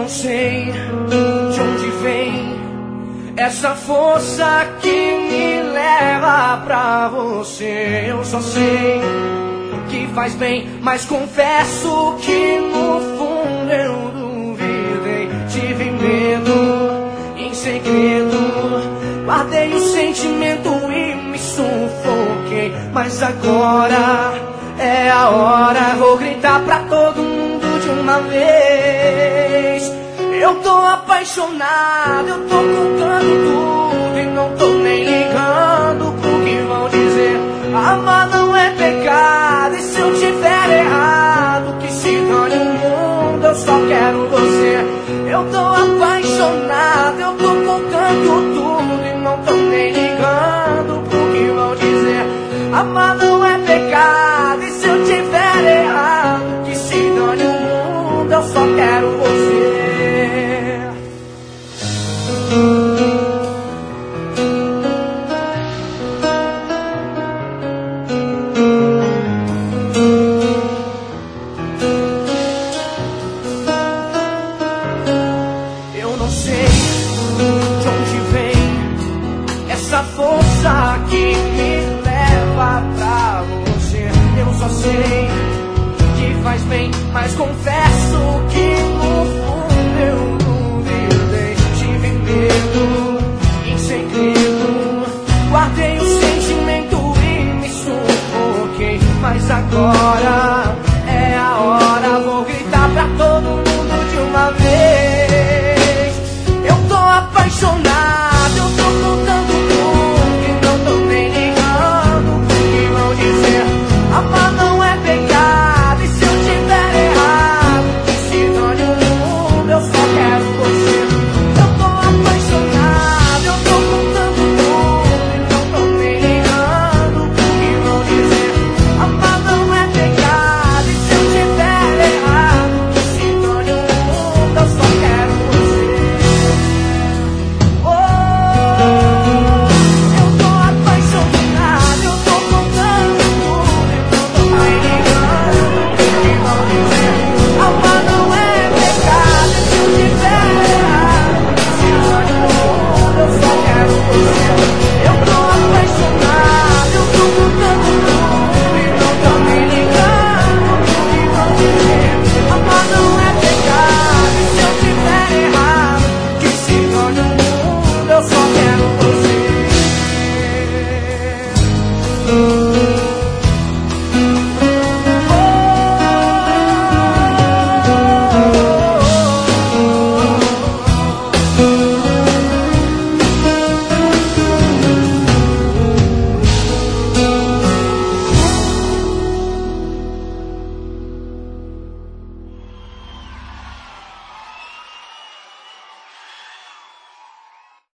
sei de onde vem essa força que me leva pra você. Eu só sei que faz bem, mas confesso que no fundo eu duvidei. Tive medo em segredo, guardei o sentimento e me sufoquei. Mas agora é a hora, vou gritar pra todo mundo de uma vez. Eu tô apaixonado, eu tô contando tudo e não tô nem ligando pro que vão dizer. Amar não é pecado, e se eu tiver errado, que se dane o mundo, eu só quero você. Eu tô apaixonado, eu tô contando tudo e não tô nem ligando pro que vão dizer. Amar não é pecado, e se eu tiver errado, que se dane o mundo, eu só quero você. Eu não sei de onde vem essa força que me leva pra você. Eu só sei que faz bem, mas confesso que no